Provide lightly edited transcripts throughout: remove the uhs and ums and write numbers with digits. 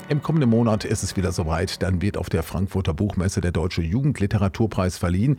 Im kommenden Monat ist es wieder soweit. Dann wird auf der Frankfurter Buchmesse der Deutsche Jugendliteraturpreis verliehen.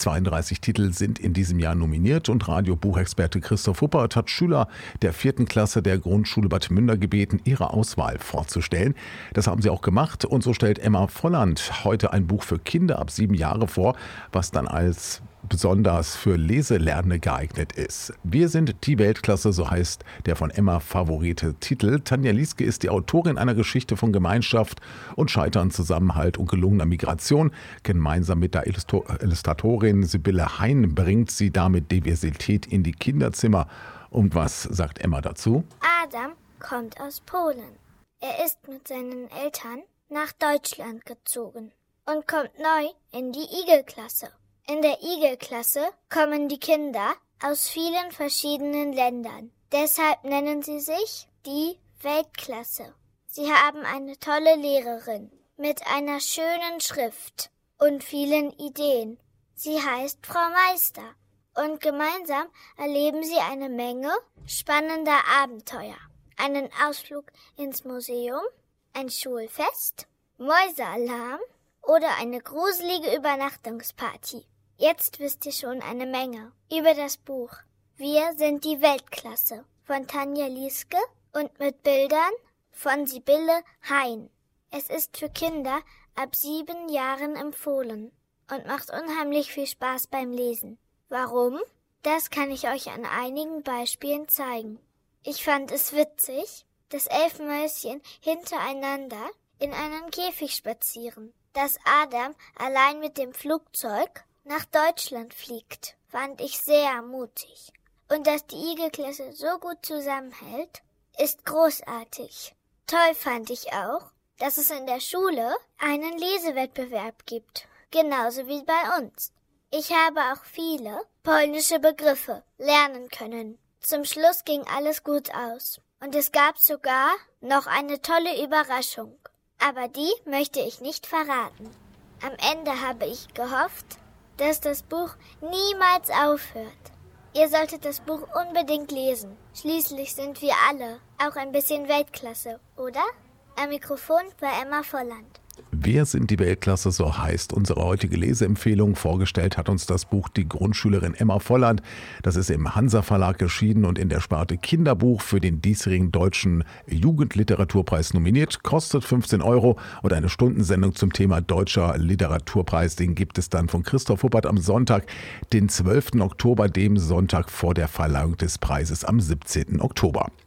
32 Titel sind in diesem Jahr nominiert und Radiobuchexperte Christoph Huppert hat Schüler der 4. Klasse der Grundschule Bad Münder gebeten, ihre Auswahl vorzustellen. Das haben sie auch gemacht und so stellt Emma Volland heute ein Buch für Kinder ab 7 Jahre vor, was dann als besonders für Leselernende geeignet ist. Wir sind die Weltklasse, so heißt der von Emma favorite Titel. Tanja Lieske ist die Autorin einer Geschichte von Gemeinschaft und Scheitern, Zusammenhalt und gelungener Migration. Gemeinsam mit der Illustratorin Sibylle Hein bringt sie damit Diversität in die Kinderzimmer. Und was sagt Emma dazu? Adam kommt aus Polen. Er ist mit seinen Eltern nach Deutschland gezogen und kommt neu in die Igel-Klasse. In der Igel-Klasse kommen die Kinder aus vielen verschiedenen Ländern. Deshalb nennen sie sich die Weltklasse. Sie haben eine tolle Lehrerin mit einer schönen Schrift und vielen Ideen. Sie heißt Frau Meister und gemeinsam erleben sie eine Menge spannender Abenteuer. Einen Ausflug ins Museum, ein Schulfest, Mäusealarm oder eine gruselige Übernachtungsparty. Jetzt wisst ihr schon eine Menge über das Buch Wir sind die Weltklasse von Tanja Lieske und mit Bildern von Sibylle Hein. Es ist für Kinder ab 7 Jahren empfohlen und macht unheimlich viel Spaß beim Lesen. Warum? Das kann ich euch an einigen Beispielen zeigen. Ich fand es witzig, dass 11 Mäuschen hintereinander in einem Käfig spazieren. Dass Adam allein mit dem Flugzeug nach Deutschland fliegt, fand ich sehr mutig. Und dass die Igel-Klasse so gut zusammenhält, ist großartig. Toll fand ich auch, dass es in der Schule einen Lesewettbewerb gibt, genauso wie bei uns. Ich habe auch viele polnische Begriffe lernen können. Zum Schluss ging alles gut aus. Und es gab sogar noch eine tolle Überraschung. Aber die möchte ich nicht verraten. Am Ende habe ich gehofft, dass das Buch niemals aufhört. Ihr solltet das Buch unbedingt lesen. Schließlich sind wir alle auch ein bisschen Weltklasse, oder? Am Mikrofon war Emma Volland. Wir sind die Weltklasse, so heißt unsere heutige Leseempfehlung. Vorgestellt hat uns das Buch die Grundschülerin Emma Volland. Das ist im Hansa Verlag erschienen und in der Sparte Kinderbuch für den diesjährigen Deutschen Jugendliteraturpreis nominiert. Kostet 15 € und eine Stundensendung zum Thema Deutscher Literaturpreis. Den gibt es dann von Christoph Huppert am Sonntag, den 12. Oktober, dem Sonntag vor der Verleihung des Preises am 17. Oktober.